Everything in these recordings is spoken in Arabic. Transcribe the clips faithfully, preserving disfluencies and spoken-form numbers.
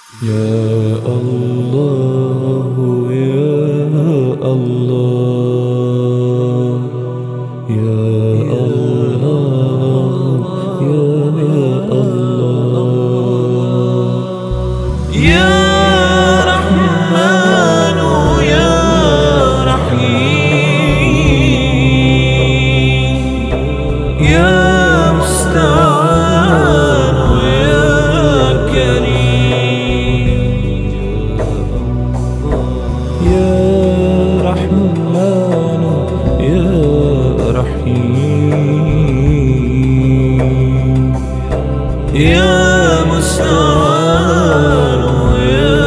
يا الله يا الله يا الله يا الله يا رحمن يا رحيم يا مستعان يا كريم يا رحمن يا رحيم يا مستعان يا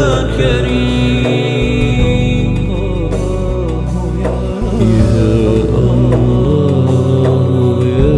كريم يا الله يا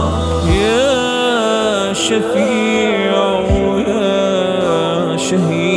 شفيع يا شهيد